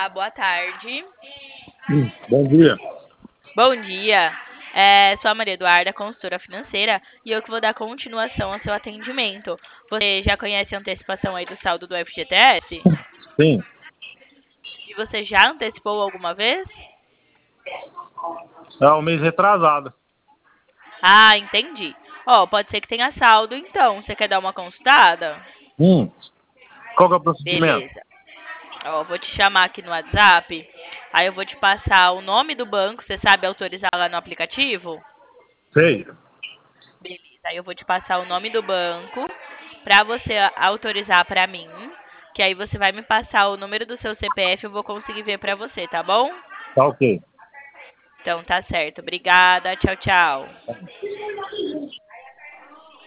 Olá, boa tarde. Bom dia. Bom dia. Sou a Maria Eduarda, consultora financeira, e eu que vou dar continuação ao seu atendimento. Você já conhece a antecipação aí do saldo do FGTS? Sim. E você já antecipou alguma vez? É um mês retrasado. Ah, entendi. Ó, pode ser que tenha saldo, então. Você quer dar uma consultada? Qual que é o procedimento? Beleza. Ó, vou te chamar aqui no WhatsApp. Aí eu vou te passar o nome do banco. Você sabe autorizar lá no aplicativo? Sei. Beleza. Aí eu vou te passar o nome do banco para você autorizar para mim, que aí você vai me passar o número do seu CPF, eu vou conseguir ver para você, tá bom? Tá ok. Então tá certo. Obrigada. Tchau, tchau.